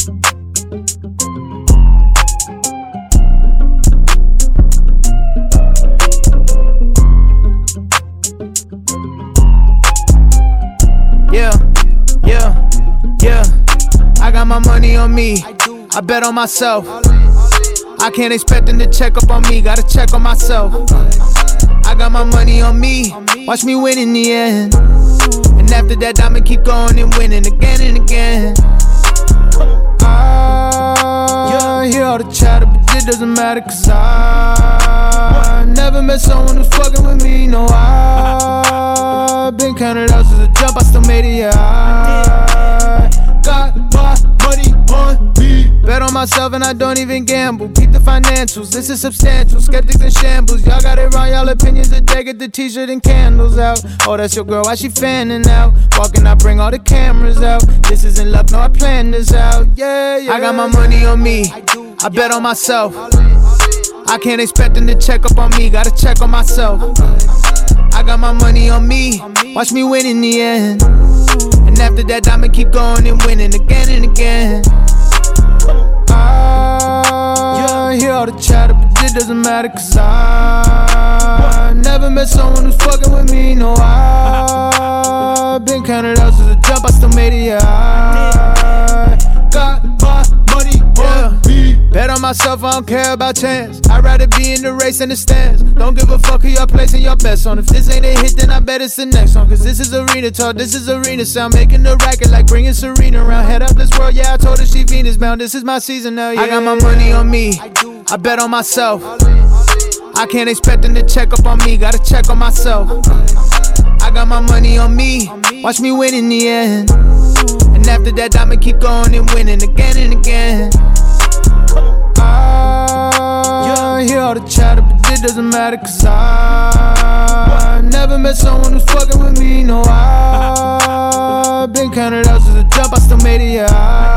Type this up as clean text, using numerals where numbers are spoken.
Yeah, I got my money on me, I bet on myself. I can't expect them to check up on me, gotta check on myself. I got my money on me, watch me win in the end. And after that, I'ma keep going and winning again and again. I hear all the chatter, but it doesn't matter, cause I never met someone who's fucking with me, no. I've been counted out since the jump, I still made it, yeah. I got my money on me, bet on myself and I don't even gamble. Keep the financials, this is substantial. Skeptics in shambles, y'all got it wrong, y'all opinions a day. Get the t-shirt and candles out. Oh, that's your girl, why she fanning out? Walking, I bring all the cameras out. This isn't luck, no, I planned this out. Yeah, I got my money on me, I bet on myself. I can't expect them to check up on me, gotta check on myself. I got my money on me, watch me win in the end. And after that, I'ma keep going and winning again and again. I hear all the chatter, but it doesn't matter, cause I never met someone who's fucking with me, no. I've been counted out since the jump, I still made it, yeah. I got my money on me, bet on myself, I don't care about chance. I'd rather be in the race than the stands. Don't give a fuck who y'all placing your bets on. If this ain't a hit, then I bet it's the next one. Cause this is arena talk, this is arena sound. Making the racket like bringing Serena around. Head up this world, yeah, I told her she Venus bound. This is my season now, yeah. I got my money on me, I bet on myself. I can't expect them to check up on me, gotta check on myself. I got my money on me, watch me win in the end. And after that, I'ma keep going and winning again and again. I hear all the chatter, but it doesn't matter, cause I never met someone who's fucking with me, no. I've been counted out since the jump, I still made it, yeah.